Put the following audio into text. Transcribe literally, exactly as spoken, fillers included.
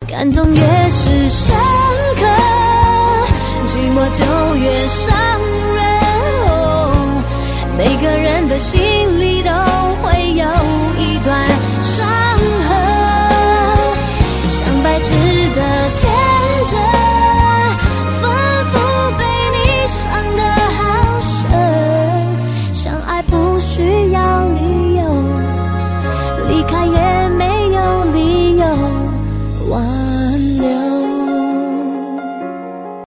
感动越是深刻，寂寞就越伤人。哦，每个人的心里都会有一段伤痕，像白纸的天真，反复被你伤得好深。相爱不需要理由，离开也